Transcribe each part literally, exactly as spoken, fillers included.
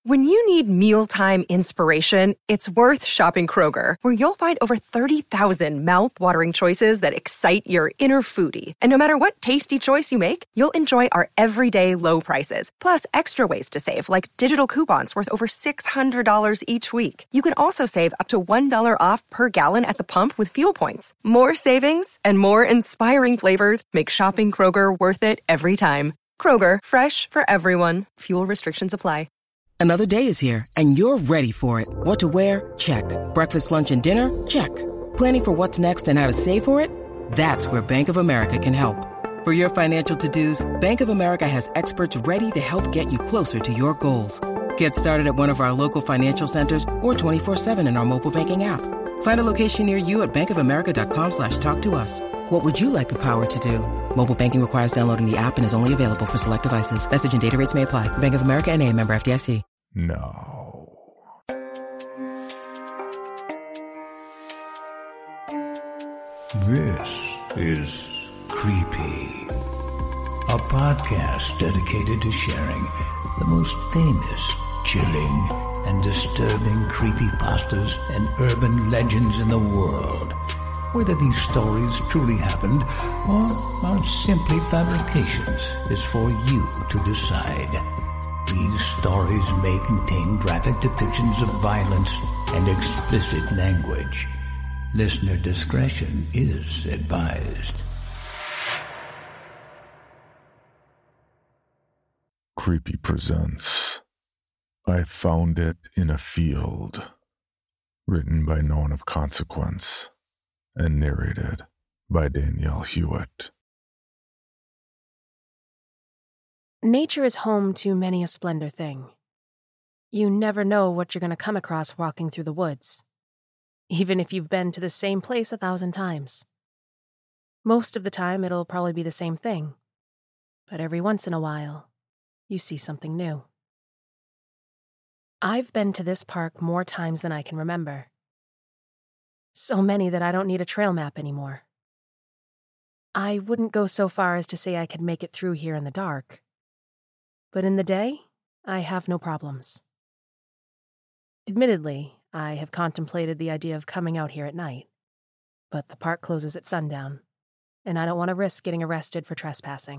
When you need mealtime inspiration, it's worth shopping Kroger, where you'll find over thirty thousand mouth-watering choices that excite your inner foodie. And no matter what tasty choice you make, you'll enjoy our everyday low prices, plus extra ways to save, like digital coupons worth over six hundred dollars each week. You can also save up to one dollar off per gallon at the pump with fuel points. More savings and more inspiring flavors make shopping Kroger worth it every time. Kroger, fresh for everyone. Fuel restrictions apply. Another day is here, and you're ready for it. What to wear? Check. Breakfast, lunch, and dinner? Check. Planning for what's next and how to save for it? That's where Bank of America can help. For your financial to-dos, Bank of America has experts ready to help get you closer to your goals. Get started at one of our local financial centers or twenty-four seven in our mobile banking app. Find a location near you at bankofamerica.com slash talk to us. What would you like the power to do? Mobile banking requires downloading the app and is only available for select devices. Message and data rates may apply. Bank of America N A, member F D I C. No. This is Creepy, a podcast dedicated to sharing the most famous, chilling, and disturbing creepypastas and urban legends in the world. Whether these stories truly happened or are simply fabrications is for you to decide. These stories may contain graphic depictions of violence and explicit language. Listener discretion is advised. Creepy presents I Found It in a Field. Written by no one of consequence and narrated by Danielle Hewitt. Nature is home to many a splendor thing. You never know what you're going to come across walking through the woods, even if you've been to the same place a thousand times. Most of the time, it'll probably be the same thing, but every once in a while, you see something new. I've been to this park more times than I can remember. So many that I don't need a trail map anymore. I wouldn't go so far as to say I could make it through here in the dark. But in the day, I have no problems. Admittedly, I have contemplated the idea of coming out here at night, but the park closes at sundown, and I don't want to risk getting arrested for trespassing.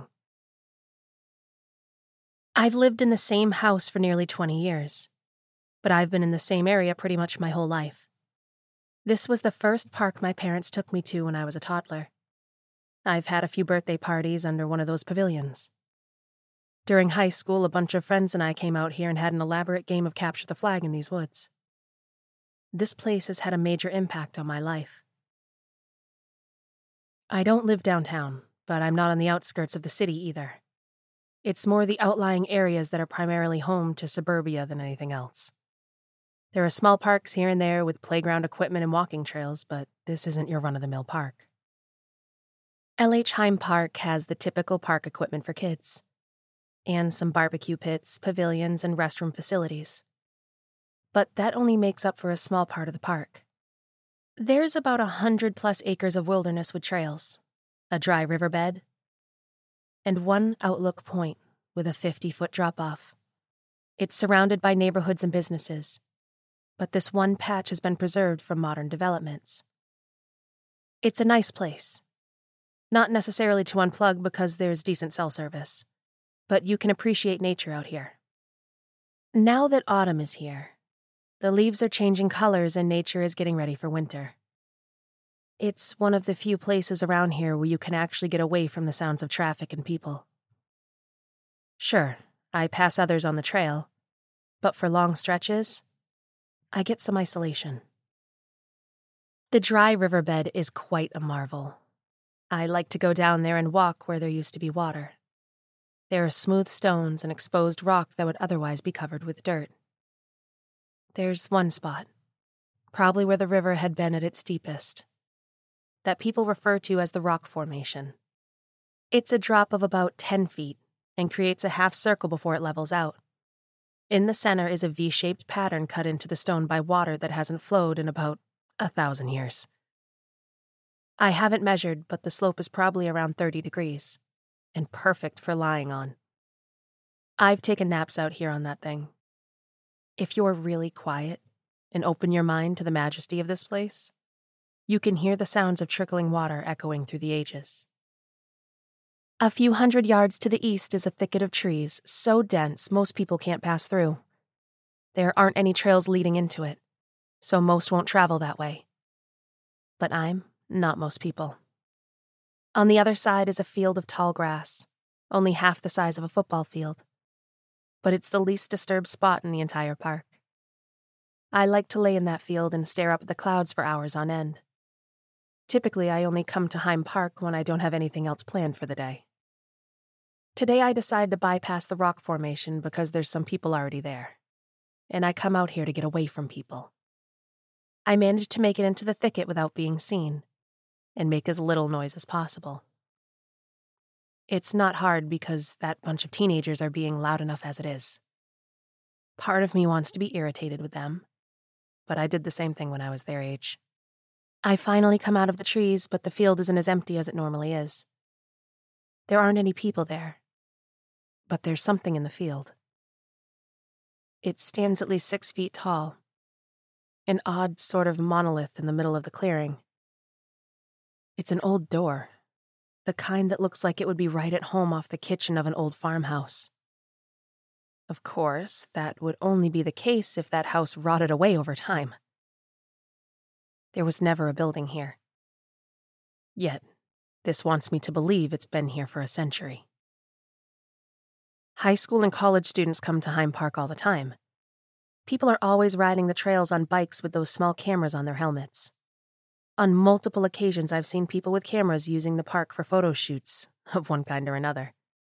I've lived in the same house for nearly twenty years, but I've been in the same area pretty much my whole life. This was the first park my parents took me to when I was a toddler. I've had a few birthday parties under one of those pavilions. During high school, a bunch of friends and I came out here and had an elaborate game of capture the flag in these woods. This place has had a major impact on my life. I don't live downtown, but I'm not on the outskirts of the city either. It's more the outlying areas that are primarily home to suburbia than anything else. There are small parks here and there with playground equipment and walking trails, but this isn't your run-of-the-mill park. L H Heim Park has the typical park equipment for kids, and some barbecue pits, pavilions, and restroom facilities. But that only makes up for a small part of the park. There's about a hundred plus acres of wilderness with trails, a dry riverbed, and one outlook point with a fifty-foot drop-off. It's surrounded by neighborhoods and businesses, but this one patch has been preserved from modern developments. It's a nice place. Not necessarily to unplug because there's decent cell service, but you can appreciate nature out here. Now that autumn is here, the leaves are changing colors and nature is getting ready for winter. It's one of the few places around here where you can actually get away from the sounds of traffic and people. Sure, I pass others on the trail, but for long stretches, I get some isolation. The dry riverbed is quite a marvel. I like to go down there and walk where there used to be water. There are smooth stones and exposed rock that would otherwise be covered with dirt. There's one spot, probably where the river had been at its deepest, that people refer to as the Rock Formation. It's a drop of about ten feet and creates a half circle before it levels out. In the center is a V-shaped pattern cut into the stone by water that hasn't flowed in about a thousand years. I haven't measured, but the slope is probably around thirty degrees, and perfect for lying on. I've taken naps out here on that thing. If you're really quiet and open your mind to the majesty of this place, you can hear the sounds of trickling water echoing through the ages. A few hundred yards to the east is a thicket of trees so dense most people can't pass through. There aren't any trails leading into it, so most won't travel that way. But I'm not most people. On the other side is a field of tall grass, only half the size of a football field. But it's the least disturbed spot in the entire park. I like to lay in that field and stare up at the clouds for hours on end. Typically, I only come to Heim Park when I don't have anything else planned for the day. Today, I decide to bypass the rock formation because there's some people already there, and I come out here to get away from people. I manage to make it into the thicket without being seen, and make as little noise as possible. It's not hard because that bunch of teenagers are being loud enough as it is. Part of me wants to be irritated with them, but I did the same thing when I was their age. I finally come out of the trees, but the field isn't as empty as it normally is. There aren't any people there, but there's something in the field. It stands at least six feet tall, an odd sort of monolith in the middle of the clearing. It's an old door, the kind that looks like it would be right at home off the kitchen of an old farmhouse. Of course, that would only be the case if that house rotted away over time. There was never a building here. Yet, this wants me to believe it's been here for a century. High school and college students come to Heim Park all the time. People are always riding the trails on bikes with those small cameras on their helmets. On multiple occasions, I've seen people with cameras using the park for photo shoots of one kind or another.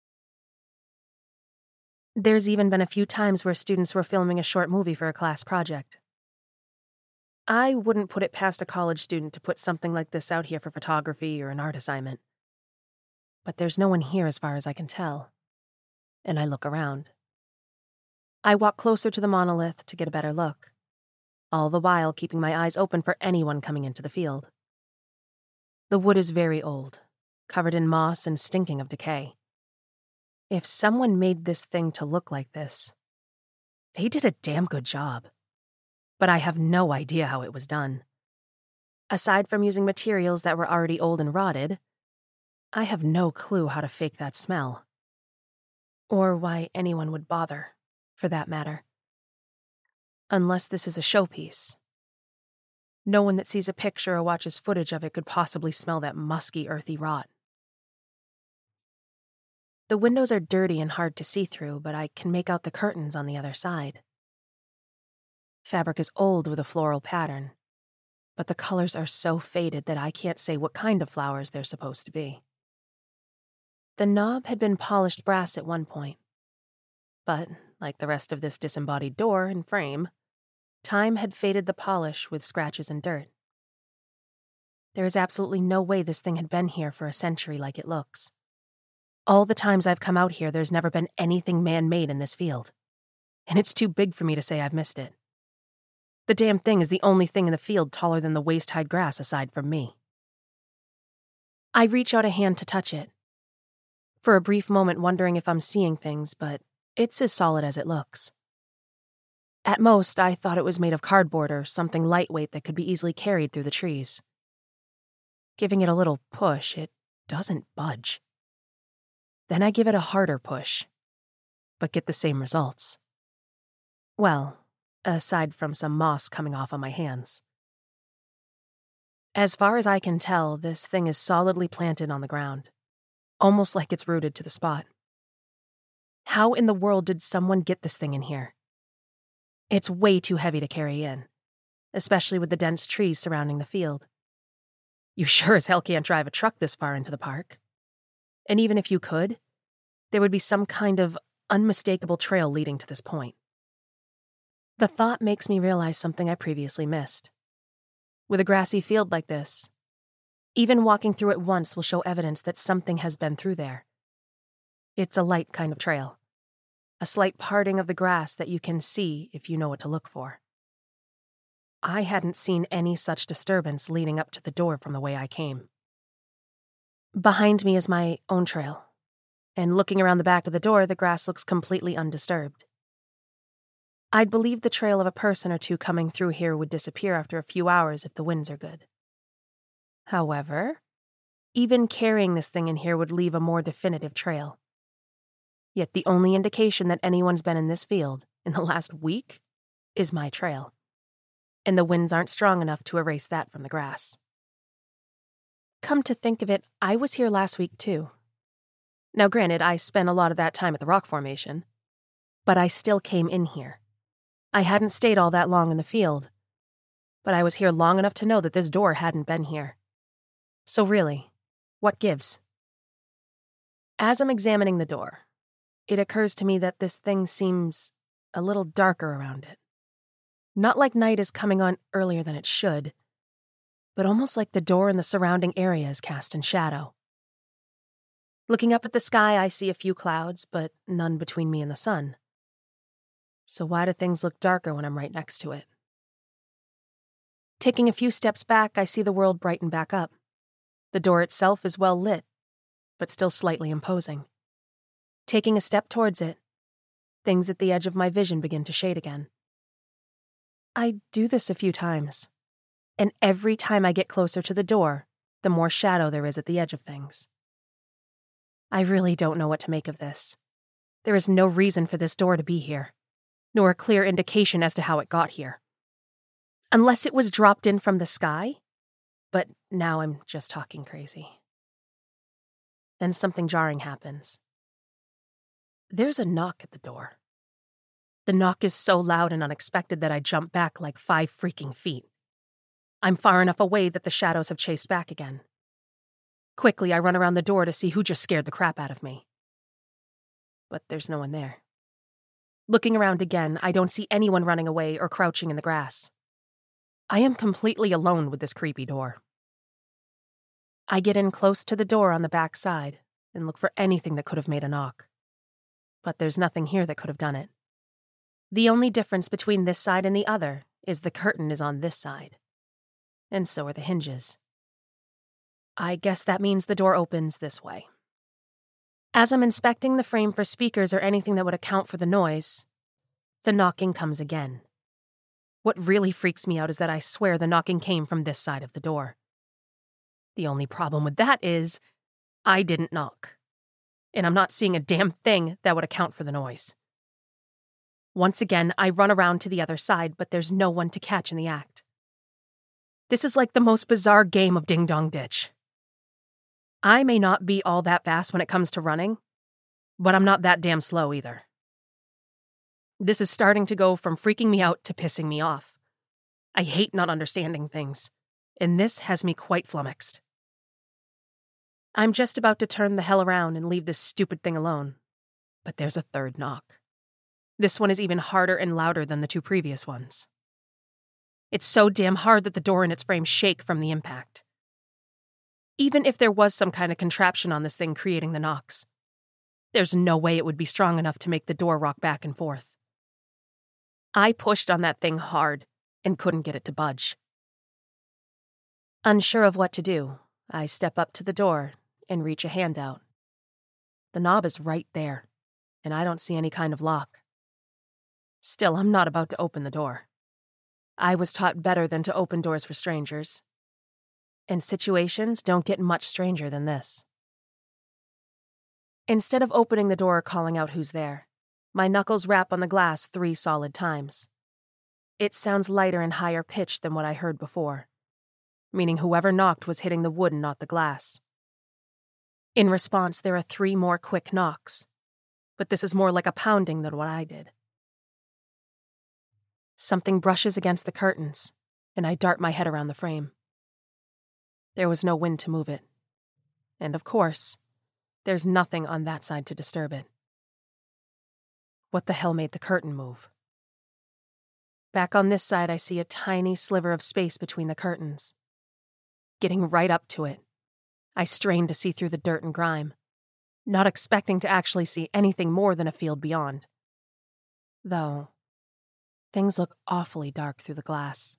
There's even been a few times where students were filming a short movie for a class project. I wouldn't put it past a college student to put something like this out here for photography or an art assignment. But there's no one here as far as I can tell, and I look around. I walk closer to the monolith to get a better look, all the while keeping my eyes open for anyone coming into the field. The wood is very old, covered in moss and stinking of decay. If someone made this thing to look like this, they did a damn good job. But I have no idea how it was done. Aside from using materials that were already old and rotted, I have no clue how to fake that smell. Or why anyone would bother, for that matter. Unless this is a showpiece. No one that sees a picture or watches footage of it could possibly smell that musky, earthy rot. The windows are dirty and hard to see through, but I can make out the curtains on the other side. Fabric is old with a floral pattern, but the colors are so faded that I can't say what kind of flowers they're supposed to be. The knob had been polished brass at one point, but, like the rest of this disembodied door and frame, time had faded the polish with scratches and dirt. There is absolutely no way this thing had been here for a century like it looks. All the times I've come out here, there's never been anything man-made in this field, and it's too big for me to say I've missed it. The damn thing is the only thing in the field taller than the waist-high grass aside from me. I reach out a hand to touch it, for a brief moment wondering if I'm seeing things, but it's as solid as it looks. At most, I thought it was made of cardboard or something lightweight that could be easily carried through the trees. Giving it a little push, it doesn't budge. Then I give it a harder push, but get the same results. Well, aside from some moss coming off on my hands. As far as I can tell, this thing is solidly planted on the ground, almost like it's rooted to the spot. How in the world did someone get this thing in here? It's way too heavy to carry in, especially with the dense trees surrounding the field. You sure as hell can't drive a truck this far into the park. And even if you could, there would be some kind of unmistakable trail leading to this point. The thought makes me realize something I previously missed. With a grassy field like this, even walking through it once will show evidence that something has been through there. It's a light kind of trail, a slight parting of the grass that you can see if you know what to look for. I hadn't seen any such disturbance leading up to the door from the way I came. Behind me is my own trail, and looking around the back of the door, the grass looks completely undisturbed. I'd believe the trail of a person or two coming through here would disappear after a few hours if the winds are good. However, even carrying this thing in here would leave a more definitive trail. Yet the only indication that anyone's been in this field in the last week is my trail. And the winds aren't strong enough to erase that from the grass. Come to think of it, I was here last week too. Now granted, I spent a lot of that time at the rock formation, but I still came in here. I hadn't stayed all that long in the field, but I was here long enough to know that this door hadn't been here. So really, what gives? As I'm examining the door, it occurs to me that this thing seems a little darker around it. Not like night is coming on earlier than it should, but almost like the door and the surrounding area is cast in shadow. Looking up at the sky, I see a few clouds, but none between me and the sun. So why do things look darker when I'm right next to it? Taking a few steps back, I see the world brighten back up. The door itself is well lit, but still slightly imposing. Taking a step towards it, things at the edge of my vision begin to shade again. I do this a few times, and every time I get closer to the door, the more shadow there is at the edge of things. I really don't know what to make of this. There is no reason for this door to be here, nor a clear indication as to how it got here. Unless it was dropped in from the sky, but now I'm just talking crazy. Then something jarring happens. There's a knock at the door. The knock is so loud and unexpected that I jump back like five freaking feet. I'm far enough away that the shadows have chased back again. Quickly, I run around the door to see who just scared the crap out of me. But there's no one there. Looking around again, I don't see anyone running away or crouching in the grass. I am completely alone with this creepy door. I get in close to the door on the back side and look for anything that could have made a knock. But there's nothing here that could have done it. The only difference between this side and the other is the curtain is on this side. And so are the hinges. I guess that means the door opens this way. As I'm inspecting the frame for speakers or anything that would account for the noise, the knocking comes again. What really freaks me out is that I swear the knocking came from this side of the door. The only problem with that is, I didn't knock. And I'm not seeing a damn thing that would account for the noise. Once again, I run around to the other side, but there's no one to catch in the act. This is like the most bizarre game of Ding Dong Ditch. I may not be all that fast when it comes to running, but I'm not that damn slow either. This is starting to go from freaking me out to pissing me off. I hate not understanding things, and this has me quite flummoxed. I'm just about to turn the hell around and leave this stupid thing alone, but there's a third knock. This one is even harder and louder than the two previous ones. It's so damn hard that the door and its frame shake from the impact. Even if there was some kind of contraption on this thing creating the knocks, there's no way it would be strong enough to make the door rock back and forth. I pushed on that thing hard and couldn't get it to budge. Unsure of what to do, I step up to the door and reach a hand out. The knob is right there, and I don't see any kind of lock. Still, I'm not about to open the door. I was taught better than to open doors for strangers. And situations don't get much stranger than this. Instead of opening the door or calling out who's there, my knuckles rap on the glass three solid times. It sounds lighter and higher pitched than what I heard before, meaning whoever knocked was hitting the wood and not the glass. In response, there are three more quick knocks, but this is more like a pounding than what I did. Something brushes against the curtains, and I dart my head around the frame. There was no wind to move it. And of course, there's nothing on that side to disturb it. What the hell made the curtain move? Back on this side, I see a tiny sliver of space between the curtains. Getting right up to it, I strain to see through the dirt and grime, not expecting to actually see anything more than a field beyond. Though, things look awfully dark through the glass.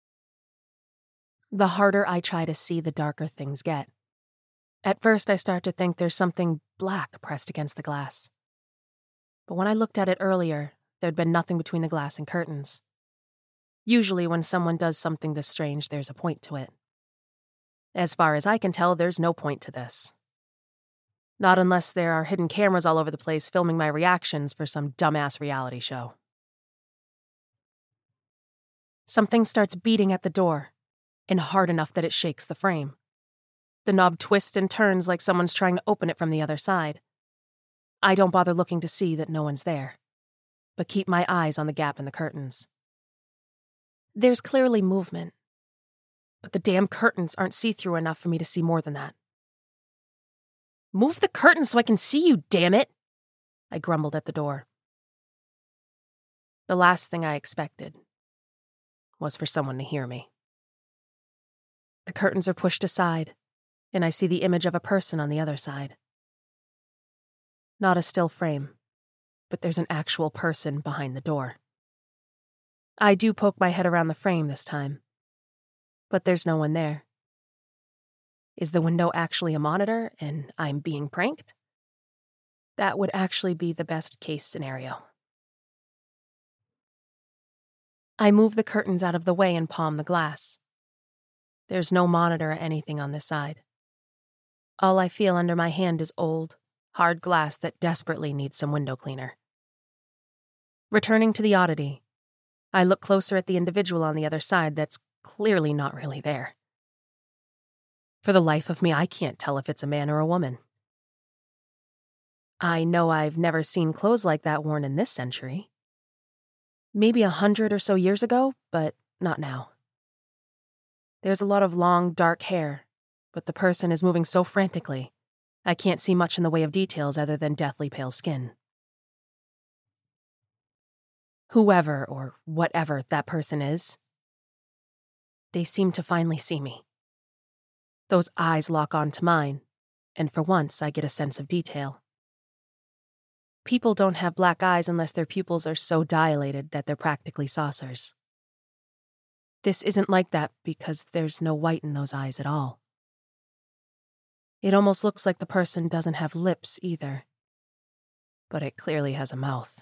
The harder I try to see, the darker things get. At first, I start to think there's something black pressed against the glass. But when I looked at it earlier, there'd been nothing between the glass and curtains. Usually when someone does something this strange, there's a point to it. As far as I can tell, there's no point to this. Not unless there are hidden cameras all over the place filming my reactions for some dumbass reality show. Something starts beating at the door, and hard enough that it shakes the frame. The knob twists and turns like someone's trying to open it from the other side. I don't bother looking to see that no one's there, but keep my eyes on the gap in the curtains. There's clearly movement, but the damn curtains aren't see-through enough for me to see more than that. "Move the curtains so I can see you, damn it!" I grumbled at the door. The last thing I expected was for someone to hear me. The curtains are pushed aside, and I see the image of a person on the other side. Not a still frame, but there's an actual person behind the door. I do poke my head around the frame this time, but there's no one there. Is the window actually a monitor and I'm being pranked? That would actually be the best case scenario. I move the curtains out of the way and palm the glass. There's no monitor or anything on this side. All I feel under my hand is old, hard glass that desperately needs some window cleaner. Returning to the oddity, I look closer at the individual on the other side that's clearly not really there. For the life of me, I can't tell if it's a man or a woman. I know I've never seen clothes like that worn in this century. Maybe a hundred or so years ago, but not now. There's a lot of long, dark hair, but the person is moving so frantically, I can't see much in the way of details other than deathly pale skin. Whoever or whatever that person is, they seem to finally see me. Those eyes lock onto mine, and for once I get a sense of detail. People don't have black eyes unless their pupils are so dilated that they're practically saucers. This isn't like that because there's no white in those eyes at all. It almost looks like the person doesn't have lips either, but it clearly has a mouth.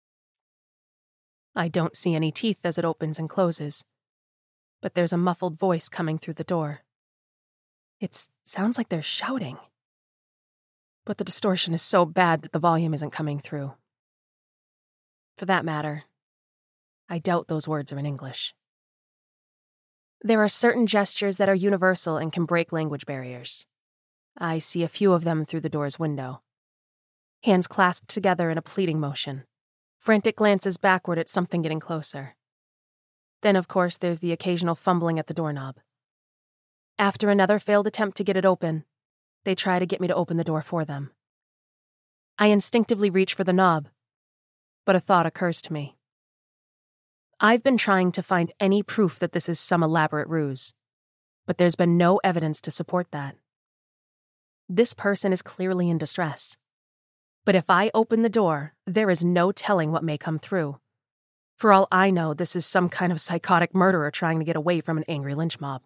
I don't see any teeth as it opens and closes, but there's a muffled voice coming through the door. It sounds like they're shouting, but the distortion is so bad that the volume isn't coming through. For that matter, I doubt those words are in English. There are certain gestures that are universal and can break language barriers. I see a few of them through the door's window. Hands clasped together in a pleading motion, frantic glances backward at something getting closer. Then, of course, there's the occasional fumbling at the doorknob. After another failed attempt to get it open, they try to get me to open the door for them. I instinctively reach for the knob, but a thought occurs to me. I've been trying to find any proof that this is some elaborate ruse, but there's been no evidence to support that. This person is clearly in distress. But if I open the door, there is no telling what may come through. For all I know, this is some kind of psychotic murderer trying to get away from an angry lynch mob.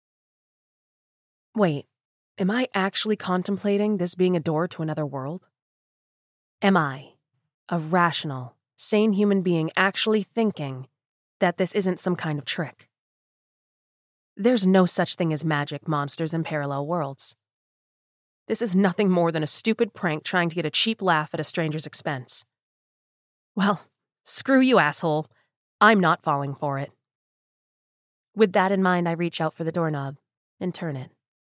Wait, am I actually contemplating this being a door to another world? Am I, a rational, sane human being, actually thinking that this isn't some kind of trick? There's no such thing as magic monsters in parallel worlds. This is nothing more than a stupid prank trying to get a cheap laugh at a stranger's expense. Well, screw you, asshole. I'm not falling for it. With that in mind, I reach out for the doorknob and turn it.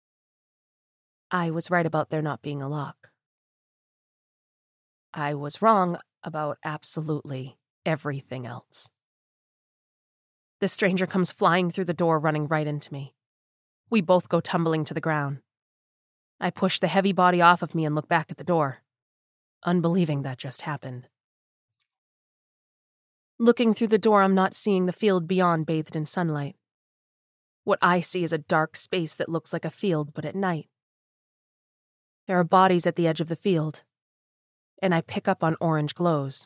I was right about there not being a lock. I was wrong about absolutely everything else. The stranger comes flying through the door, running right into me. We both go tumbling to the ground. I push the heavy body off of me and look back at the door, unbelieving that just happened. Looking through the door, I'm not seeing the field beyond bathed in sunlight. What I see is a dark space that looks like a field, but at night. There are bodies at the edge of the field, and I pick up on orange glows.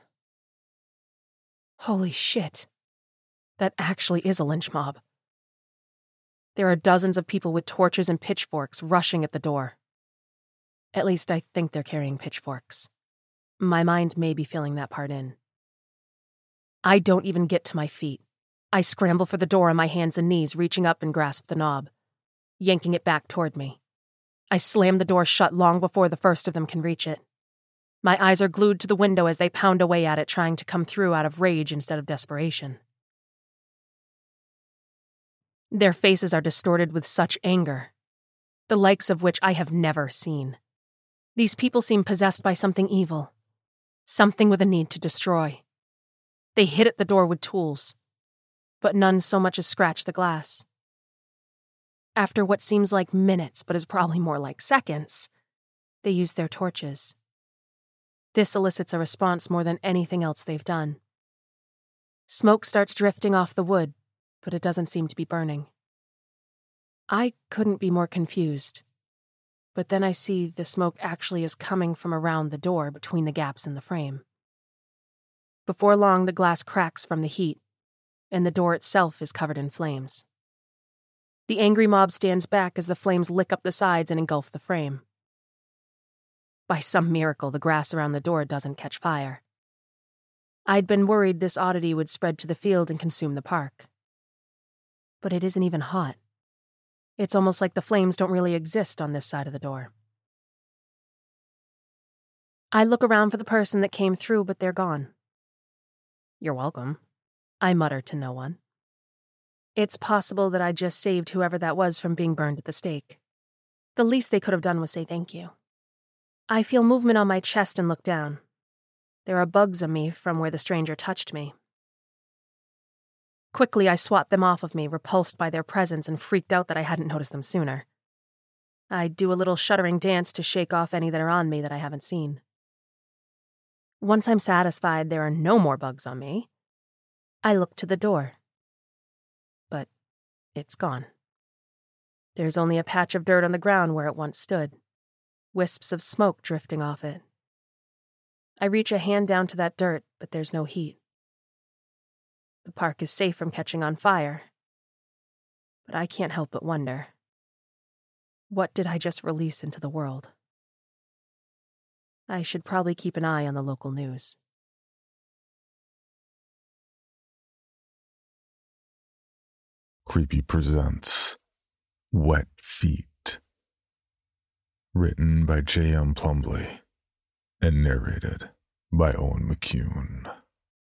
Holy shit. That actually is a lynch mob. There are dozens of people with torches and pitchforks rushing at the door. At least I think they're carrying pitchforks. My mind may be filling that part in. I don't even get to my feet. I scramble for the door on my hands and knees, reaching up and grasp the knob, yanking it back toward me. I slam the door shut long before the first of them can reach it. My eyes are glued to the window as they pound away at it, trying to come through out of rage instead of desperation. Their faces are distorted with such anger, the likes of which I have never seen. These people seem possessed by something evil, something with a need to destroy. They hit at the door with tools, but none so much as scratch the glass. After what seems like minutes, but is probably more like seconds, they use their torches. This elicits a response more than anything else they've done. Smoke starts drifting off the wood, but it doesn't seem to be burning. I couldn't be more confused, but then I see the smoke actually is coming from around the door between the gaps in the frame. Before long, the glass cracks from the heat, and the door itself is covered in flames. The angry mob stands back as the flames lick up the sides and engulf the frame. By some miracle, the grass around the door doesn't catch fire. I'd been worried this oddity would spread to the field and consume the park. But it isn't even hot. It's almost like the flames don't really exist on this side of the door. I look around for the person that came through, but they're gone. "You're welcome," I mutter to no one. It's possible that I just saved whoever that was from being burned at the stake. The least they could have done was say thank you. I feel movement on my chest and look down. There are bugs on me from where the stranger touched me. Quickly, I swat them off of me, repulsed by their presence and freaked out that I hadn't noticed them sooner. I do a little shuddering dance to shake off any that are on me that I haven't seen. Once I'm satisfied there are no more bugs on me, I look to the door. But it's gone. There's only a patch of dirt on the ground where it once stood, wisps of smoke drifting off it. I reach a hand down to that dirt, but there's no heat. The park is safe from catching on fire. But I can't help but wonder, what did I just release into the world? I should probably keep an eye on the local news. Creepy presents Wet Feet. Written by J M Plumbly and narrated by Owen McCune.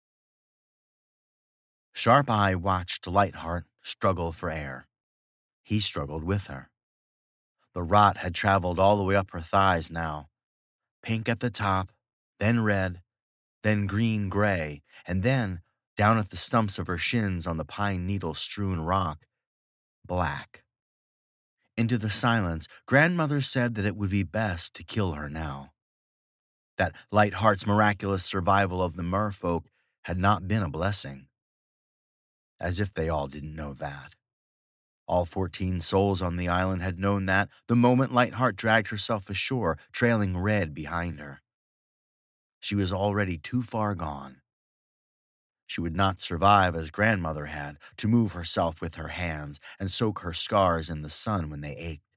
Sharp Eye watched Lightheart struggle for air. He struggled with her. The rot had traveled all the way up her thighs now. Pink at the top, then red, then green-gray, and then, down at the stumps of her shins on the pine needle-strewn rock, black. Into the silence, Grandmother said that it would be best to kill her now. That Lightheart's miraculous survival of the merfolk had not been a blessing. As if they all didn't know that. All fourteen souls on the island had known that the moment Lightheart dragged herself ashore, trailing red behind her. She was already too far gone. She would not survive as Grandmother had, to move herself with her hands and soak her scars in the sun when they ached.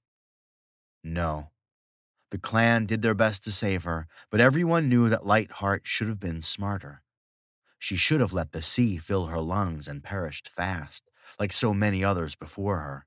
No. The clan did their best to save her, but everyone knew that Lightheart should have been smarter. She should have let the sea fill her lungs and perished fast, like so many others before her.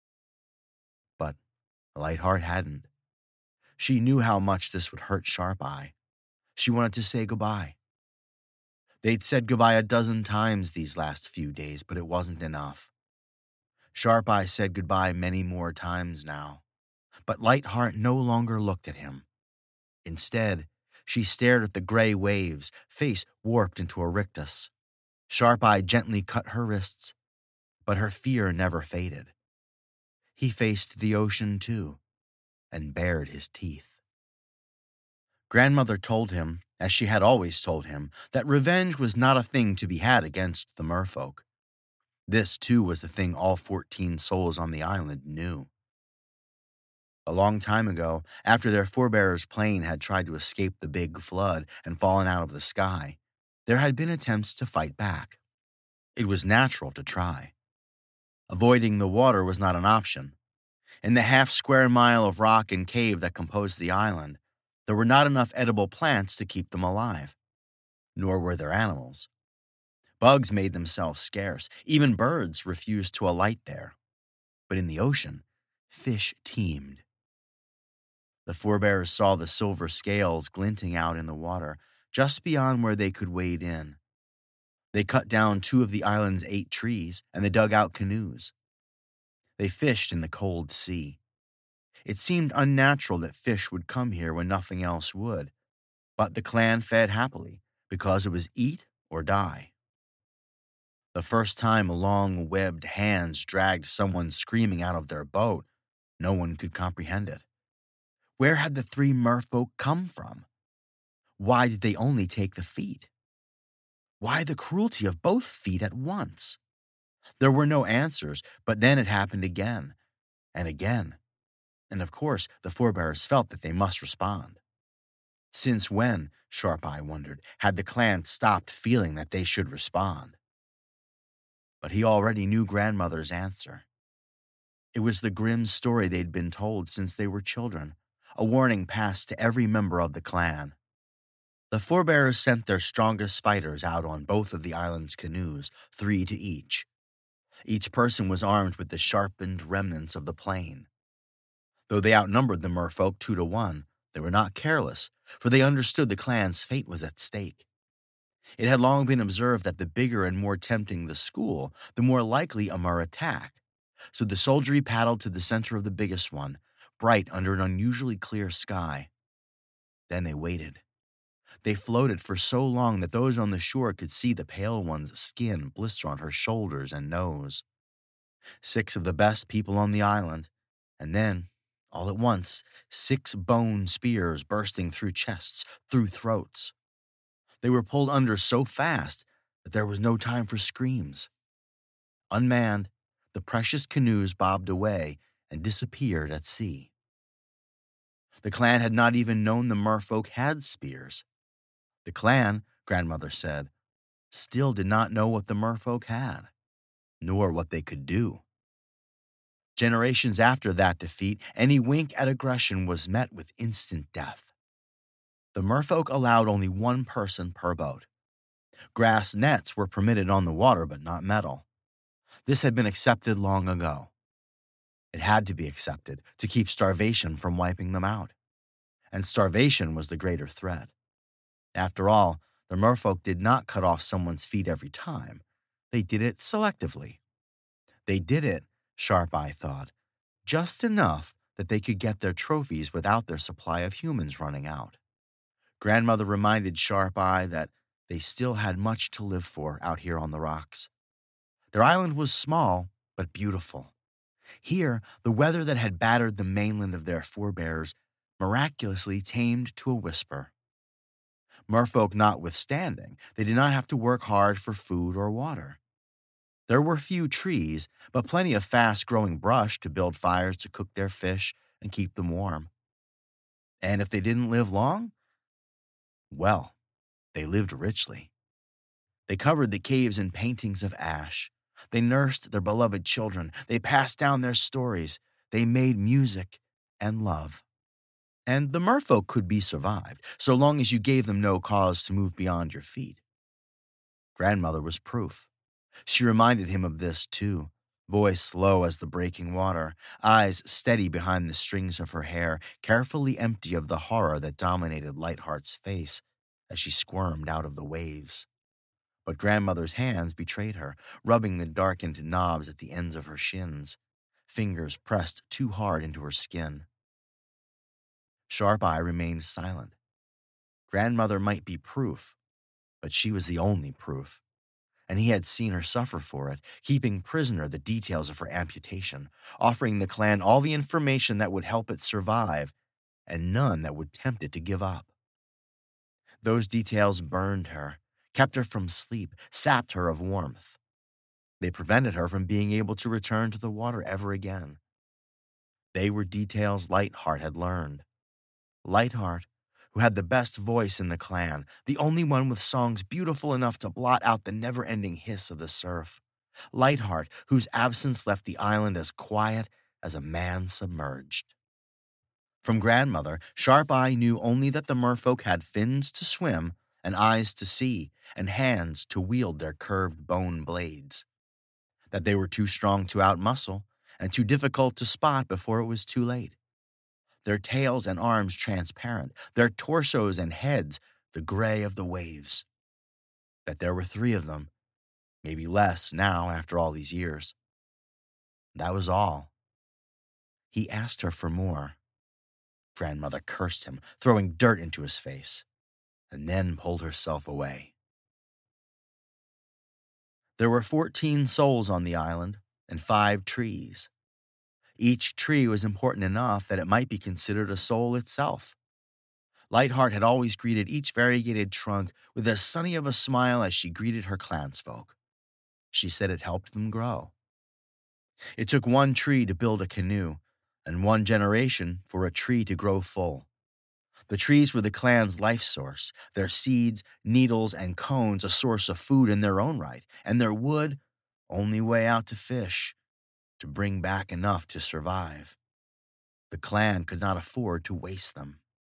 But Lightheart hadn't. She knew how much this would hurt Sharp Eye. She wanted to say goodbye. They'd said goodbye a dozen times these last few days, but it wasn't enough. Sharp Eye said goodbye many more times now, but Lightheart no longer looked at him. Instead, she stared at the gray waves, face warped into a rictus. Sharp Eye gently cut her wrists, but her fear never faded. He faced the ocean too, and bared his teeth. Grandmother told him, as she had always told him, that revenge was not a thing to be had against the merfolk. This, too, was the thing all fourteen souls on the island knew. A long time ago, after their forebears' plane had tried to escape the big flood and fallen out of the sky, there had been attempts to fight back. It was natural to try. Avoiding the water was not an option. In the half-square mile of rock and cave that composed the island, there were not enough edible plants to keep them alive, nor were there animals. Bugs made themselves scarce. Even birds refused to alight there. But in the ocean, fish teemed. The forebears saw the silver scales glinting out in the water, just beyond where they could wade in. They cut down two of the island's eight trees, and they dug out canoes. They fished in the cold sea. It seemed unnatural that fish would come here when nothing else would, but the clan fed happily, because it was eat or die. The first time long, webbed hands dragged someone screaming out of their boat, no one could comprehend it. Where had the three merfolk come from? Why did they only take the feet? Why the cruelty of both feet at once? There were no answers, but then it happened again and again. And of course, the forebears felt that they must respond. Since when, Sharp Eye wondered, had the clan stopped feeling that they should respond? But he already knew Grandmother's answer. It was the grim story they'd been told since they were children, a warning passed to every member of the clan. The forebears sent their strongest fighters out on both of the island's canoes, three to each. Each person was armed with the sharpened remnants of the plane. Though they outnumbered the merfolk two to one, they were not careless, for they understood the clan's fate was at stake. It had long been observed that the bigger and more tempting the school, the more likely a mer attack. So the soldiery paddled to the center of the biggest one, bright under an unusually clear sky. Then they waited. They floated for so long that those on the shore could see the pale one's skin blister on her shoulders and nose. Six of the best people on the island, and then, all at once, six bone spears bursting through chests, through throats. They were pulled under so fast that there was no time for screams. Unmanned, the precious canoes bobbed away and disappeared at sea. The clan had not even known the merfolk had spears. The clan, Grandmother said, still did not know what the merfolk had, nor what they could do. Generations after that defeat, any wink at aggression was met with instant death. The merfolk allowed only one person per boat. Grass nets were permitted on the water, but not metal. This had been accepted long ago. It had to be accepted to keep starvation from wiping them out. And starvation was the greater threat. After all, the merfolk did not cut off someone's feet every time. They did it selectively. They did it, Sharp Eye thought, just enough that they could get their trophies without their supply of humans running out. Grandmother reminded Sharp Eye that they still had much to live for out here on the rocks. Their island was small, but beautiful. Here, the weather that had battered the mainland of their forebears miraculously tamed to a whisper. Merfolk notwithstanding, they did not have to work hard for food or water. There were few trees, but plenty of fast-growing brush to build fires to cook their fish and keep them warm. And if they didn't live long, well, they lived richly. They covered the caves in paintings of ash. They nursed their beloved children. They passed down their stories. They made music and love. And the merfolk could be survived, so long as you gave them no cause to move beyond your feet. Grandmother was proof. She reminded him of this, too, voice low as the breaking water, eyes steady behind the strings of her hair, carefully empty of the horror that dominated Lightheart's face as she squirmed out of the waves. But Grandmother's hands betrayed her, rubbing the darkened knobs at the ends of her shins, fingers pressed too hard into her skin. Sharp Eye remained silent. Grandmother might be proof, but she was the only proof, and he had seen her suffer for it, keeping prisoner the details of her amputation, offering the clan all the information that would help it survive, and none that would tempt it to give up. Those details burned her, kept her from sleep, sapped her of warmth. They prevented her from being able to return to the water ever again. They were details Lightheart had learned. Lightheart, who had the best voice in the clan, the only one with songs beautiful enough to blot out the never-ending hiss of the surf. Lightheart, whose absence left the island as quiet as a man submerged. From Grandmother, Sharp Eye knew only that the merfolk had fins to swim and eyes to see, and hands to wield their curved bone blades. That they were too strong to outmuscle, and too difficult to spot before it was too late. Their tails and arms transparent, their torsos and heads the gray of the waves. That there were three of them, maybe less now after all these years. That was all. He asked her for more. Grandmother cursed him, throwing dirt into his face, and then pulled herself away. There were fourteen souls on the island and five trees. Each tree was important enough that it might be considered a soul itself. Lightheart had always greeted each variegated trunk with as sunny of a smile as she greeted her clansfolk. She said it helped them grow. It took one tree to build a canoe, and one generation for a tree to grow full. The trees were the clan's life source, their seeds, needles, and cones a source of food in their own right, and their wood only way out to fish, to bring back enough to survive. The clan could not afford to waste them.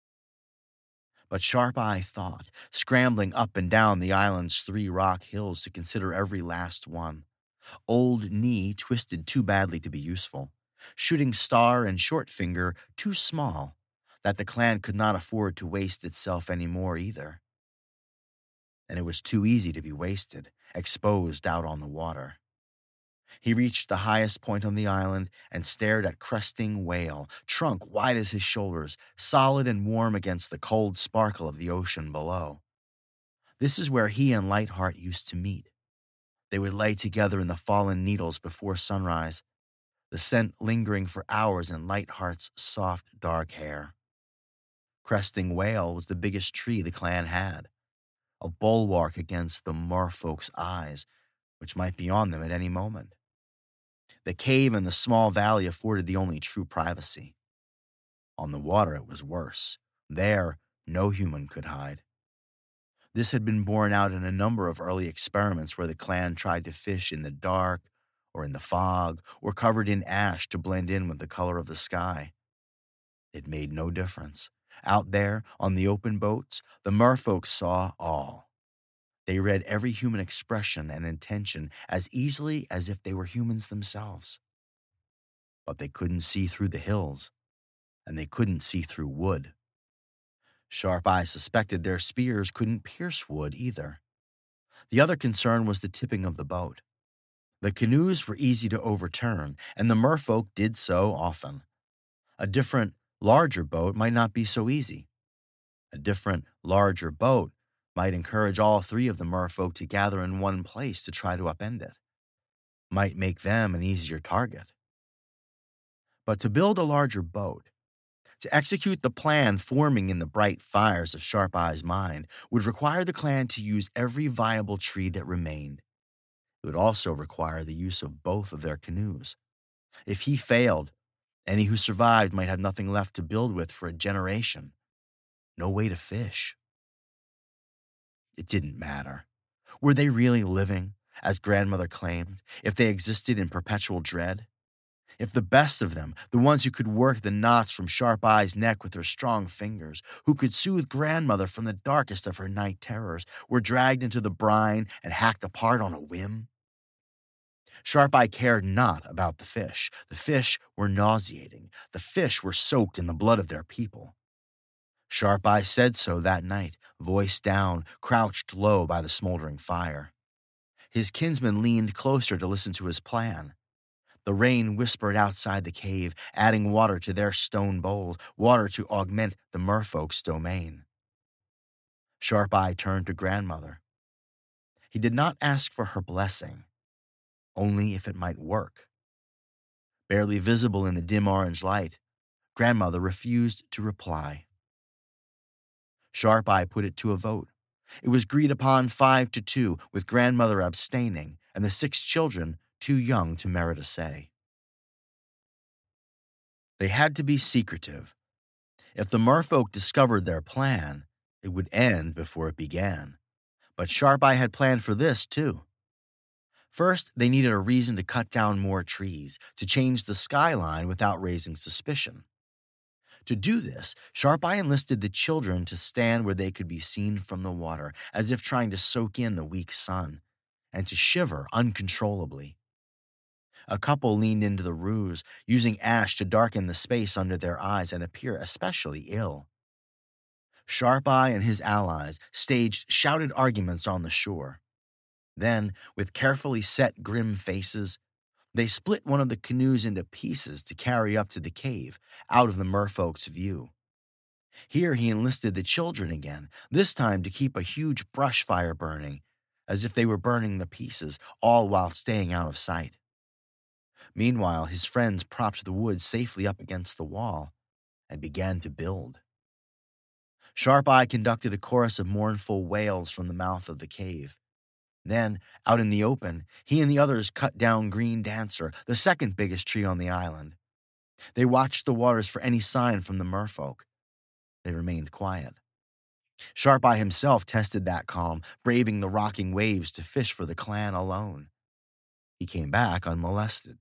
But Sharp Eye thought, scrambling up and down the island's three rock hills to consider every last one. Old Knee twisted too badly to be useful. Shooting Star and Short Finger too small, that the clan could not afford to waste itself any more either. And it was too easy to be wasted, exposed out on the water. He reached the highest point on the island and stared at Cresting Whale, trunk wide as his shoulders, solid and warm against the cold sparkle of the ocean below. This is where he and Lightheart used to meet. They would lay together in the fallen needles before sunrise, the scent lingering for hours in Lightheart's soft, dark hair. Cresting Whale was the biggest tree the clan had, a bulwark against the merfolk's eyes, which might be on them at any moment. The cave in the small valley afforded the only true privacy. On the water it was worse. There, no human could hide. This had been borne out in a number of early experiments where the clan tried to fish in the dark, or in the fog, or covered in ash to blend in with the color of the sky. It made no difference. Out there, on the open boats, the merfolk saw all. They read every human expression and intention as easily as if they were humans themselves. But they couldn't see through the hills, and they couldn't see through wood. Sharp Eye suspected their spears couldn't pierce wood either. The other concern was the tipping of the boat. The canoes were easy to overturn, and the merfolk did so often. A different, larger boat might not be so easy. A different, larger boat might encourage all three of the merfolk to gather in one place to try to upend it. Might make them an easier target. But to build a larger boat, to execute the plan forming in the bright fires of Sharp Eye's mind, would require the clan to use every viable tree that remained. It would also require the use of both of their canoes. If he failed, any who survived might have nothing left to build with for a generation. No way to fish. It didn't matter. Were they really living, as Grandmother claimed, if they existed in perpetual dread? If the best of them, the ones who could work the knots from Sharp Eye's neck with their strong fingers, who could soothe Grandmother from the darkest of her night terrors, were dragged into the brine and hacked apart on a whim? Sharp Eye cared not about the fish. The fish were nauseating. The fish were soaked in the blood of their people. Sharp Eye said so that night, voice down, crouched low by the smoldering fire. His kinsman leaned closer to listen to his plan. The rain whispered outside the cave, adding water to their stone bowls, water to augment the merfolk's domain. Sharp Eye turned to Grandmother. He did not ask for her blessing, only if it might work. Barely visible in the dim orange light, Grandmother refused to reply. Sharp Eye put it to a vote. It was agreed upon five to two, with Grandmother abstaining and the six children too young to merit a say. They had to be secretive. If the merfolk discovered their plan, it would end before it began. But Sharp Eye had planned for this, too. First, they needed a reason to cut down more trees, to change the skyline without raising suspicion. To do this, Sharp-Eye enlisted the children to stand where they could be seen from the water, as if trying to soak in the weak sun, and to shiver uncontrollably. A couple leaned into the ruse, using ash to darken the space under their eyes and appear especially ill. Sharp-Eye and his allies staged shouted arguments on the shore. Then, with carefully set grim faces, they split one of the canoes into pieces to carry up to the cave, out of the merfolk's view. Here he enlisted the children again, this time to keep a huge brush fire burning, as if they were burning the pieces, all while staying out of sight. Meanwhile, his friends propped the wood safely up against the wall and began to build. Sharp-Eye conducted a chorus of mournful wails from the mouth of the cave. Then, out in the open, he and the others cut down Green Dancer, the second biggest tree on the island. They watched the waters for any sign from the merfolk. They remained quiet. Sharp-Eye himself tested that calm, braving the rocking waves to fish for the clan alone. He came back unmolested.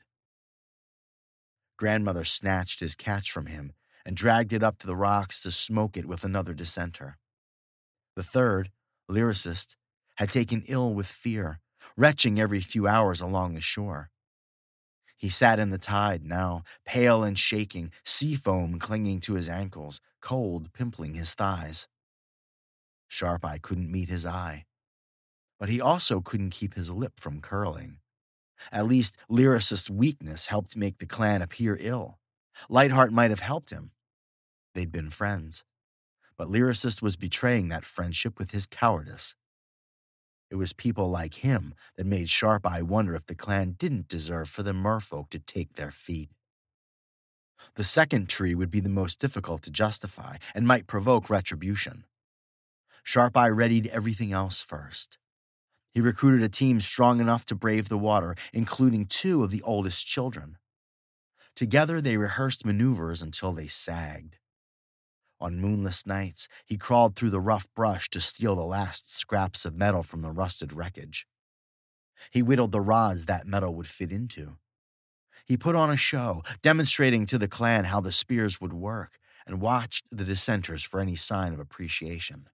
Grandmother snatched his catch from him and dragged it up to the rocks to smoke it with another dissenter. The third, Lyricist, had taken ill with fear, retching every few hours along the shore. He sat in the tide now, pale and shaking, sea foam clinging to his ankles, cold pimpling his thighs. Sharp-Eye couldn't meet his eye, but he also couldn't keep his lip from curling. At least Lyricist's weakness helped make the clan appear ill. Lightheart might have helped him. They'd been friends, but Lyricist was betraying that friendship with his cowardice. It was people like him that made Sharp-Eye wonder if the clan didn't deserve for the merfolk to take their feet. The second tree would be the most difficult to justify and might provoke retribution. Sharp-Eye readied everything else first. He recruited a team strong enough to brave the water, including two of the oldest children. Together, they rehearsed maneuvers until they sagged. On moonless nights, he crawled through the rough brush to steal the last scraps of metal from the rusted wreckage. He whittled the rods that metal would fit into. He put on a show, demonstrating to the clan how the spears would work, and watched the dissenters for any sign of appreciation.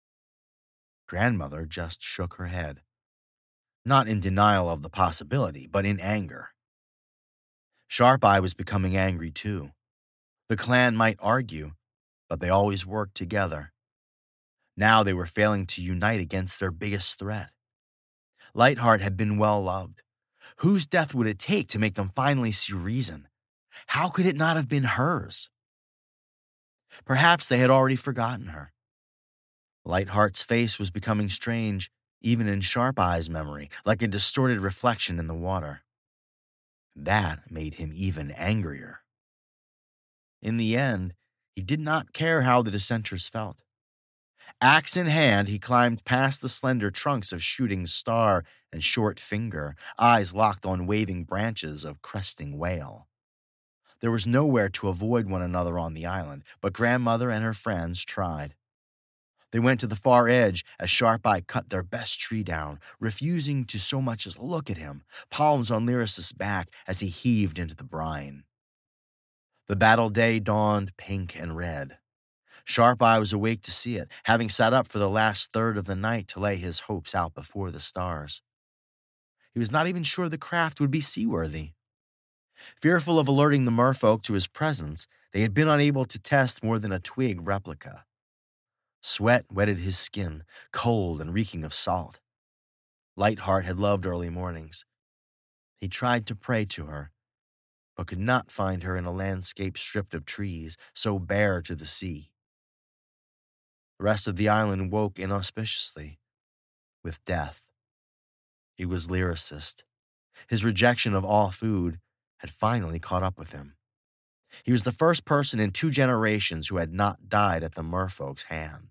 Grandmother just shook her head. Not in denial of the possibility, but in anger. Sharp-Eye was becoming angry too. The clan might argue, but they always worked together. Now they were failing to unite against their biggest threat. Lightheart had been well loved. Whose death would it take to make them finally see reason? How could it not have been hers? Perhaps they had already forgotten her. Lightheart's face was becoming strange, even in Sharp-Eye's memory, like a distorted reflection in the water. That made him even angrier. In the end, he did not care how the dissenters felt. Axe in hand, he climbed past the slender trunks of Shooting Star and Short Finger, eyes locked on waving branches of Cresting Whale. There was nowhere to avoid one another on the island, but Grandmother and her friends tried. They went to the far edge as Sharp-Eye cut their best tree down, refusing to so much as look at him, palms on Lyricist's back as he heaved into the brine. The battle day dawned pink and red. Sharp-Eye was awake to see it, having sat up for the last third of the night to lay his hopes out before the stars. He was not even sure the craft would be seaworthy. Fearful of alerting the merfolk to his presence, they had been unable to test more than a twig replica. Sweat wetted his skin, cold and reeking of salt. Lightheart had loved early mornings. He tried to pray to her, but could not find her in a landscape stripped of trees, so bare to the sea. The rest of the island woke inauspiciously, with death. It was Lyricist. His rejection of all food had finally caught up with him. He was the first person in two generations who had not died at the merfolk's hand.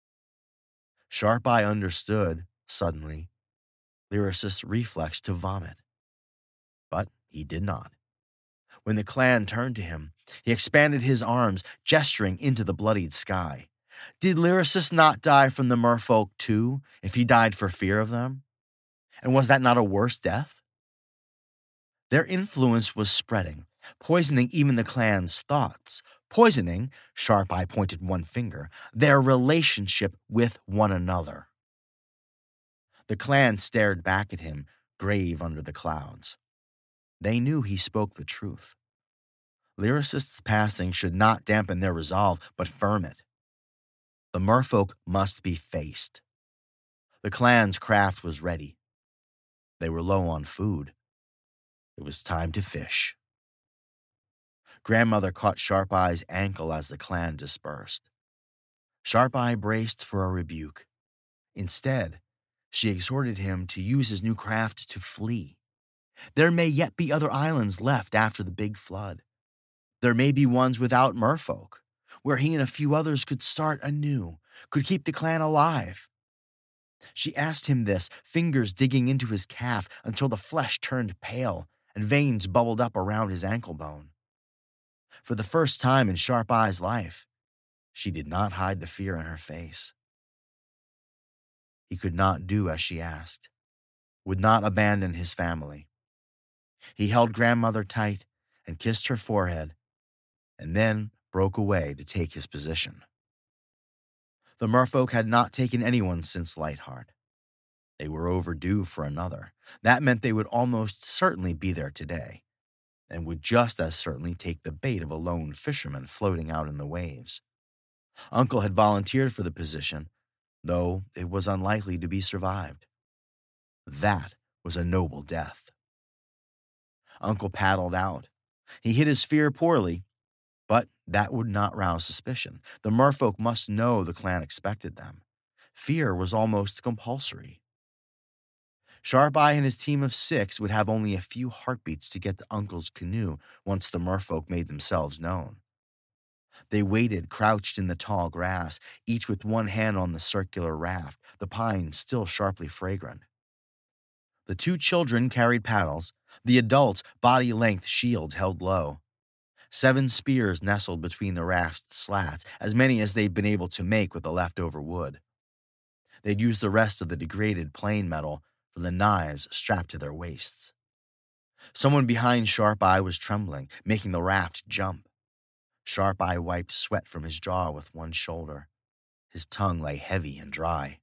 Sharp-Eye understood, suddenly, Lyricist's reflex to vomit. But he did not. When the clan turned to him, he expanded his arms, gesturing into the bloodied sky. Did Lyricist not die from the merfolk too, if he died for fear of them? And was that not a worse death? Their influence was spreading, poisoning even the clan's thoughts, poisoning, Sharp Eye pointed one finger, their relationship with one another. The clan stared back at him, grave under the clouds. They knew he spoke the truth. Lyricist's passing should not dampen their resolve, but firm it. The merfolk must be faced. The clan's craft was ready. They were low on food. It was time to fish. Grandmother caught Sharp Eye's ankle as the clan dispersed. Sharp Eye braced for a rebuke. Instead, she exhorted him to use his new craft to flee. There may yet be other islands left after the big flood. There may be ones without merfolk, where he and a few others could start anew, could keep the clan alive. She asked him this, fingers digging into his calf until the flesh turned pale and veins bubbled up around his ankle bone. For the first time in Sharp Eye's life, she did not hide the fear in her face. He could not do as she asked, would not abandon his family. He held grandmother tight and kissed her forehead, and then broke away to take his position. The merfolk had not taken anyone since Lightheart. They were overdue for another. That meant they would almost certainly be there today, and would just as certainly take the bait of a lone fisherman floating out in the waves. Uncle had volunteered for the position, though it was unlikely to be survived. That was a noble death. Uncle paddled out. He hid his fear poorly, but that would not rouse suspicion. The merfolk must know the clan expected them. Fear was almost compulsory. Sharp Eye and his team of six would have only a few heartbeats to get to Uncle's canoe once the merfolk made themselves known. They waited crouched in the tall grass, each with one hand on the circular raft, the pines still sharply fragrant. The two children carried paddles, the adults body-length shields held low. Seven spears nestled between the raft's slats, as many as they'd been able to make with the leftover wood. They'd used the rest of the degraded plain metal for the knives strapped to their waists. Someone behind Sharp Eye was trembling, making the raft jump. Sharp Eye wiped sweat from his jaw with one shoulder. His tongue lay heavy and dry.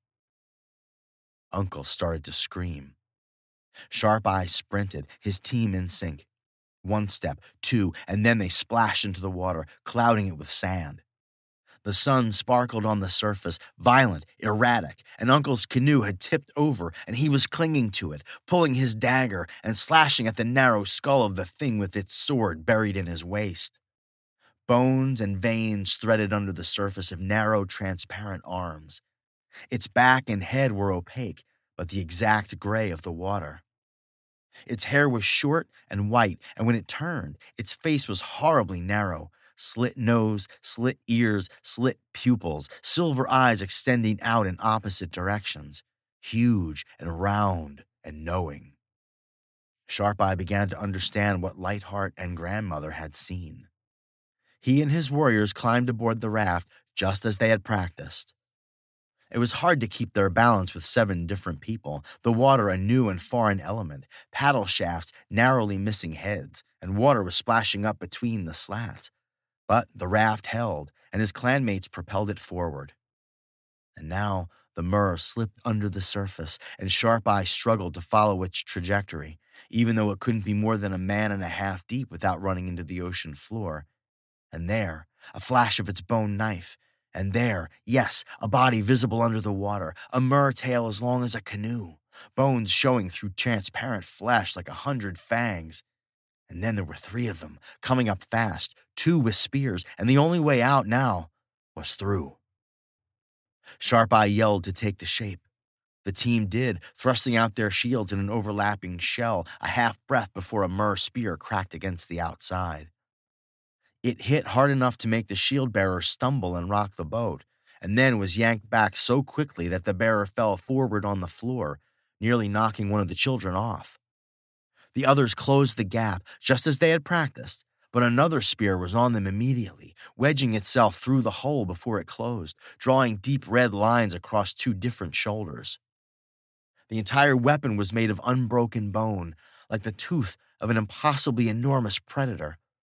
Uncle started to scream. Sharp Eye sprinted, his team in sync. One step, two, and then they splashed into the water, clouding it with sand. The sun sparkled on the surface, violent, erratic, and Uncle's canoe had tipped over, and he was clinging to it, pulling his dagger and slashing at the narrow skull of the thing with its sword buried in his waist. Bones and veins threaded under the surface of narrow, transparent arms. Its back and head were opaque, but the exact gray of the water. Its hair was short and white, and when it turned, its face was horribly narrow. Slit nose, slit ears, slit pupils, silver eyes extending out in opposite directions, huge and round and knowing. Sharp Eye began to understand what Lightheart and grandmother had seen. He and his warriors climbed aboard the raft just as they had practiced. It was hard to keep their balance with seven different people, the water a new and foreign element, paddle shafts narrowly missing heads, and water was splashing up between the slats. But the raft held, and his clanmates propelled it forward. And now the Mur slipped under the surface, and Sharp Eye struggled to follow its trajectory, even though it couldn't be more than a man and a half deep without running into the ocean floor. And there, a flash of its bone knife, and there, yes, a body visible under the water, a Mur tail as long as a canoe, bones showing through transparent flesh like a hundred fangs. And then there were three of them, coming up fast, two with spears, and the only way out now was through. Sharp Eye yelled to take the shape. The team did, thrusting out their shields in an overlapping shell, a half-breath before a Mur spear cracked against the outside. It hit hard enough to make the shield-bearer stumble and rock the boat, and then was yanked back so quickly that the bearer fell forward on the floor, nearly knocking one of the children off. The others closed the gap, just as they had practiced, but another spear was on them immediately, wedging itself through the hole before it closed, drawing deep red lines across two different shoulders. The entire weapon was made of unbroken bone, like the tooth of an impossibly enormous predator.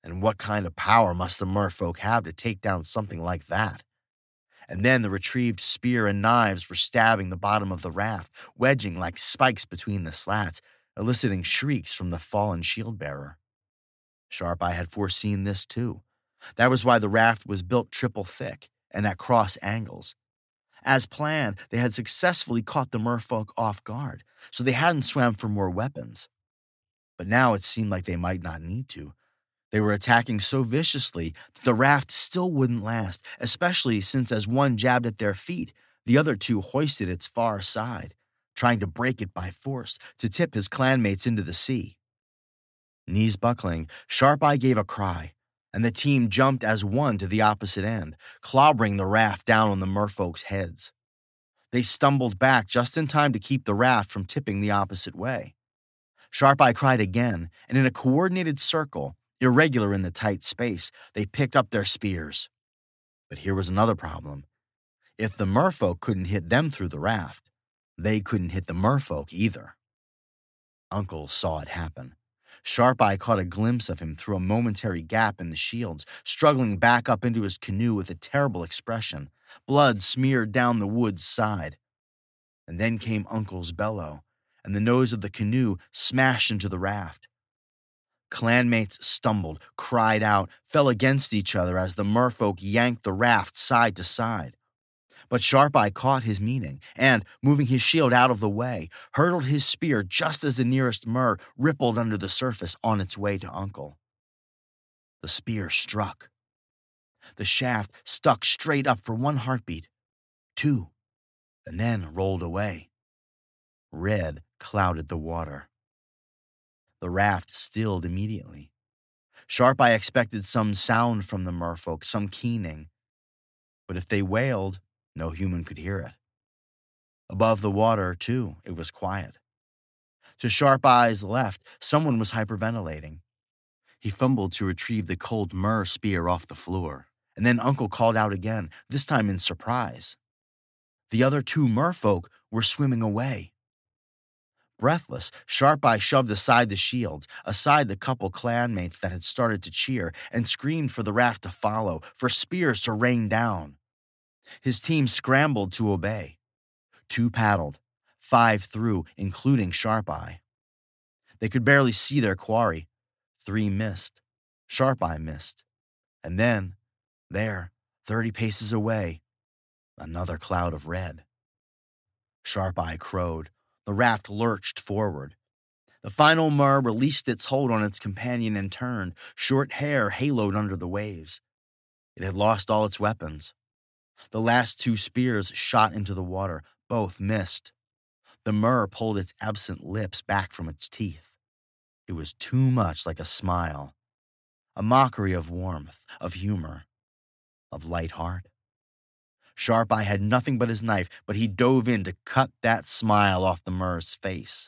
And what kind of power must the merfolk have to take down something like that? And then the retrieved spear and knives were stabbing the bottom of the raft, wedging like spikes between the slats, eliciting shrieks from the fallen shield bearer. Sharp-Eye had foreseen this too. That was why the raft was built triple thick and at cross angles. As planned, they had successfully caught the merfolk off guard, so they hadn't swam for more weapons. But now it seemed like they might not need to. They were attacking so viciously that the raft still wouldn't last, especially since as one jabbed at their feet, the other two hoisted its far side, trying to break it by force to tip his clanmates into the sea. Knees buckling, Sharp-Eye gave a cry, and the team jumped as one to the opposite end, clobbering the raft down on the merfolk's heads. They stumbled back just in time to keep the raft from tipping the opposite way. Sharp-Eye cried again, and in a coordinated circle, irregular in the tight space, they picked up their spears. But here was another problem. If the merfolk couldn't hit them through the raft, they couldn't hit the merfolk either. Uncle saw it happen. Sharp-Eye caught a glimpse of him through a momentary gap in the shields, struggling back up into his canoe with a terrible expression. Blood smeared down the wood's side. And then came Uncle's bellow, and the nose of the canoe smashed into the raft. Clanmates stumbled, cried out, fell against each other as the merfolk yanked the raft side to side. But Sharp-Eye caught his meaning and, moving his shield out of the way, hurled his spear just as the nearest mer rippled under the surface on its way to Uncle. The spear struck. The shaft stuck straight up for one heartbeat, two, and then rolled away. Red clouded the water. The raft stilled immediately. Sharp-Eye expected some sound from the merfolk, some keening. But if they wailed, no human could hear it. Above the water, too, it was quiet. To Sharp-Eye's left, someone was hyperventilating. He fumbled to retrieve the cold mer spear off the floor, and then Uncle called out again, this time in surprise. The other two merfolk were swimming away. Breathless, Sharp-Eye shoved aside the shields, aside the couple clanmates that had started to cheer, and screamed for the raft to follow, for spears to rain down. His team scrambled to obey. Two paddled, five through, including Sharp-Eye. They could barely see their quarry. Three missed. Sharp-Eye missed. And then, there, thirty paces away, another cloud of red. Sharp-Eye crowed. The raft lurched forward. The final mer released its hold on its companion and turned, short hair haloed under the waves. It had lost all its weapons. The last two spears shot into the water. Both missed. The mer pulled its absent lips back from its teeth. It was too much like a smile, a mockery of warmth, of humor, of light heart. Sharp-Eye had nothing but his knife, but he dove in to cut that smile off the mer's face.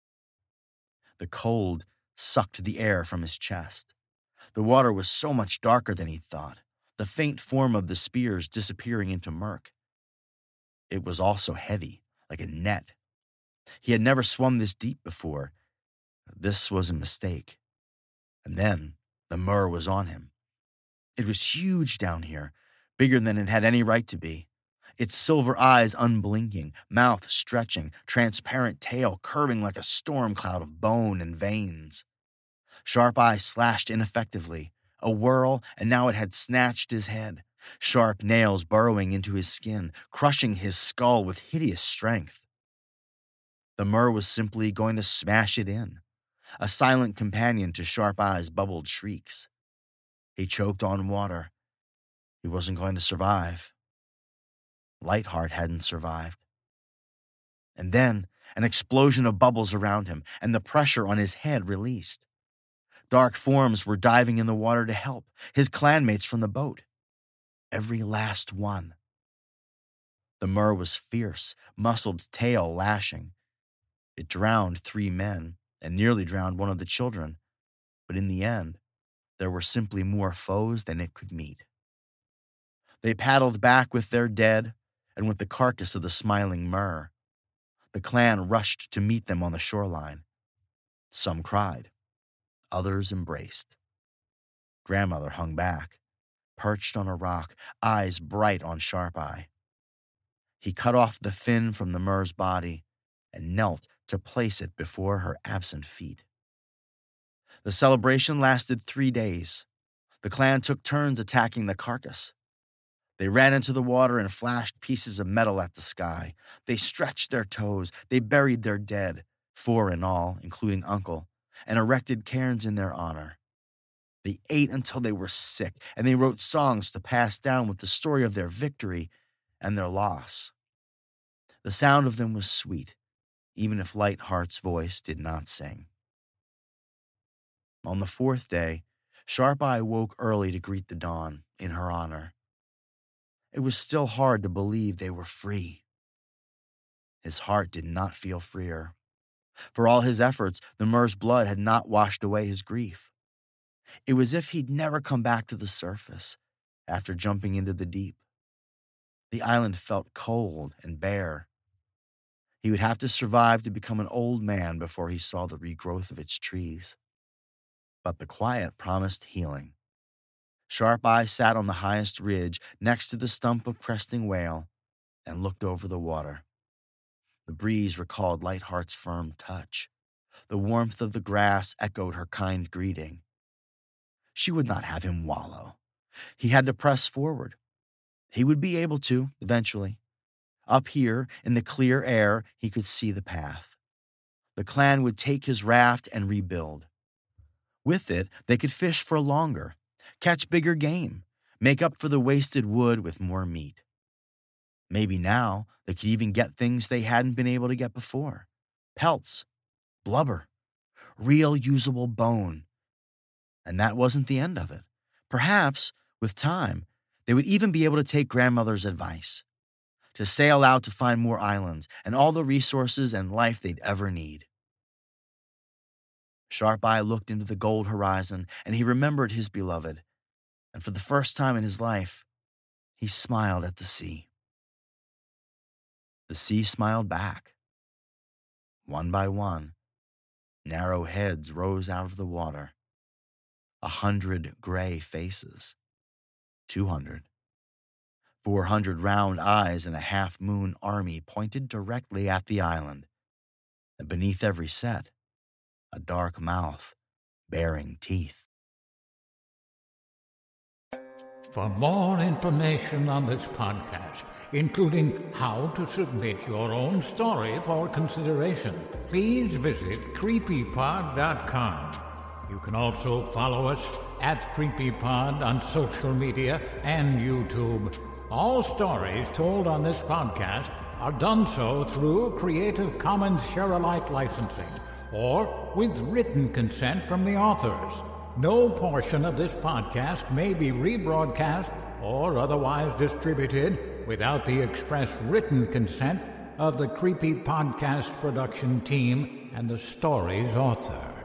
The cold sucked the air from his chest. The water was so much darker than he'd thought, the faint form of the spears disappearing into murk. It was also heavy, like a net. He had never swum this deep before. This was a mistake. And then the mer was on him. It was huge down here, bigger than it had any right to be. Its silver eyes unblinking, mouth stretching, transparent tail curving like a storm cloud of bone and veins. Sharp-Eye slashed ineffectively. A whirl, and now it had snatched his head. Sharp nails burrowing into his skin, crushing his skull with hideous strength. The mer was simply going to smash it in, a silent companion to Sharp-Eye's bubbled shrieks. He choked on water. He wasn't going to survive. Lightheart hadn't survived. And then an explosion of bubbles around him, and the pressure on his head released. Dark forms were diving in the water to help, his clanmates from the boat. Every last one. The mer was fierce, muscled tail lashing. It drowned three men and nearly drowned one of the children. But in the end, there were simply more foes than it could meet. They paddled back with their dead and with the carcass of the smiling mer. The clan rushed to meet them on the shoreline. Some cried. Others embraced. Grandmother hung back, perched on a rock, eyes bright on Sharp-Eye. He cut off the fin from the mer's body and knelt to place it before her absent feet. The celebration lasted three days. The clan took turns attacking the carcass. They ran into the water and flashed pieces of metal at the sky. They stretched their toes. They buried their dead, four in all, including Uncle, and erected cairns in their honor. They ate until they were sick, and they wrote songs to pass down with the story of their victory and their loss. The sound of them was sweet, even if Lightheart's voice did not sing. On the fourth day, Sharp-Eye woke early to greet the dawn in her honor. It was still hard to believe they were free. His heart did not feel freer. For all his efforts, the mer's blood had not washed away his grief. It was as if he'd never come back to the surface after jumping into the deep. The island felt cold and bare. He would have to survive to become an old man before he saw the regrowth of its trees. But the quiet promised healing. Sharp-Eye sat on the highest ridge next to the stump of cresting whale and looked over the water. The breeze recalled Lightheart's firm touch. The warmth of the grass echoed her kind greeting. She would not have him wallow. He had to press forward. He would be able to, eventually. Up here, in the clear air, he could see the path. The clan would take his raft and rebuild. With it, they could fish for longer, catch bigger game, make up for the wasted wood with more meat. Maybe now they could even get things they hadn't been able to get before. Pelts, blubber, real usable bone. And that wasn't the end of it. Perhaps, with time, they would even be able to take Grandmother's advice, to sail out to find more islands and all the resources and life they'd ever need. Sharp-Eye looked into the gold horizon, and he remembered his beloved. And for the first time in his life, he smiled at the sea. The sea smiled back. One by one, narrow heads rose out of the water. A hundred gray faces. Two hundred. Four hundred round eyes in a half-moon army pointed directly at the island. And beneath every set, a dark mouth bearing teeth. For more information on this podcast, including how to submit your own story for consideration, please visit creepypod dot com. You can also follow us at CreepyPod on social media and YouTube. All stories told on this podcast are done so through Creative Commons Share-alike licensing or with written consent from the authors. No portion of this podcast may be rebroadcast or otherwise distributed without the express written consent of the Creepy Podcast production team and the story's author.